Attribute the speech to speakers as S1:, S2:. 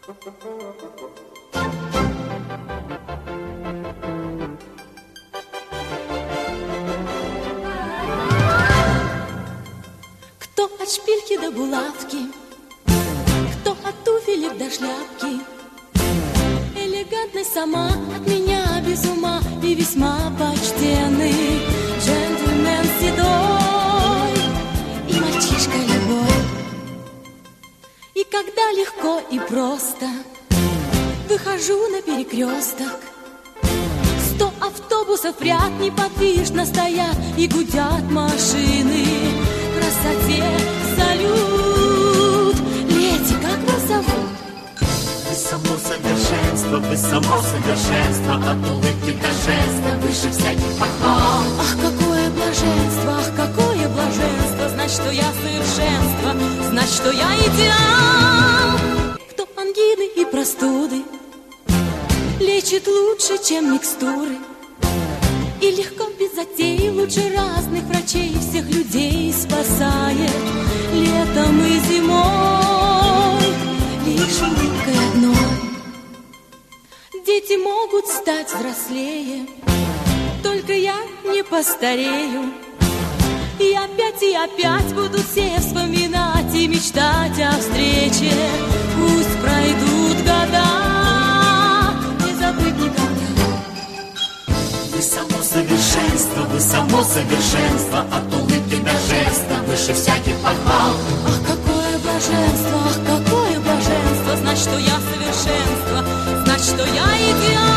S1: Кто от шпильки до булавки, кто от туфелек до шляпки, элегантность сама от меня без ума и весьма почтенный джентльмен седой и мальчишка любой. И когда легко и просто выхожу на перекресток, 100 автобусов в ряд неподвижно стоят и гудят машины. Красоте салют. Леди, как вас зовут?
S2: Вы само совершенство, вы само совершенство, от улыбки до жеста, выше всяких похвал.
S1: Ах, какое блаженство, ах, какое блаженство. Знать, что я совершенство, знать, что я идеал. Кто ангины и простуды лечит лучше, чем микстуры, и легко, без затей, лучше разных врачей всех людей спасает летом и зимой лишь улыбкой одной. Дети могут стать взрослее, только я не постарею. И опять будут все вспоминать и мечтать о встрече. Пусть пройдут года, не забыть никогда.
S2: Вы само совершенство, вы само совершенство, от улыбки до жеста, выше всяких похвал.
S1: Ах, какое блаженство, ах, какое блаженство. Знать, что я совершенство, знать, что я идеал.